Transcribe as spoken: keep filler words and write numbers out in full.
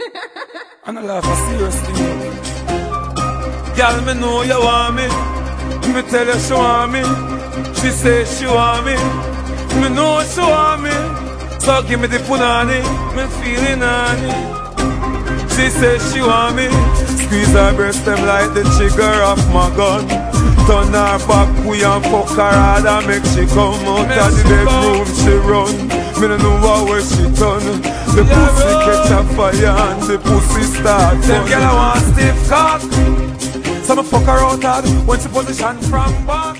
And I laugh seriously. Girl, me know you want me. Me tell her she want me. She say she want me. Me know she want me. So give me the punani. Me feeling on it. She say she want me. Squeeze her breast them like the trigger of my gun. Turn her back, we and fuck her hard and make she come out of the bedroom she run. Me no know how where she done. The yeah, pussy bro. Catch a fire and the pussy start. Them girl I want stiff cock. So me fuck her out hard when she position from back.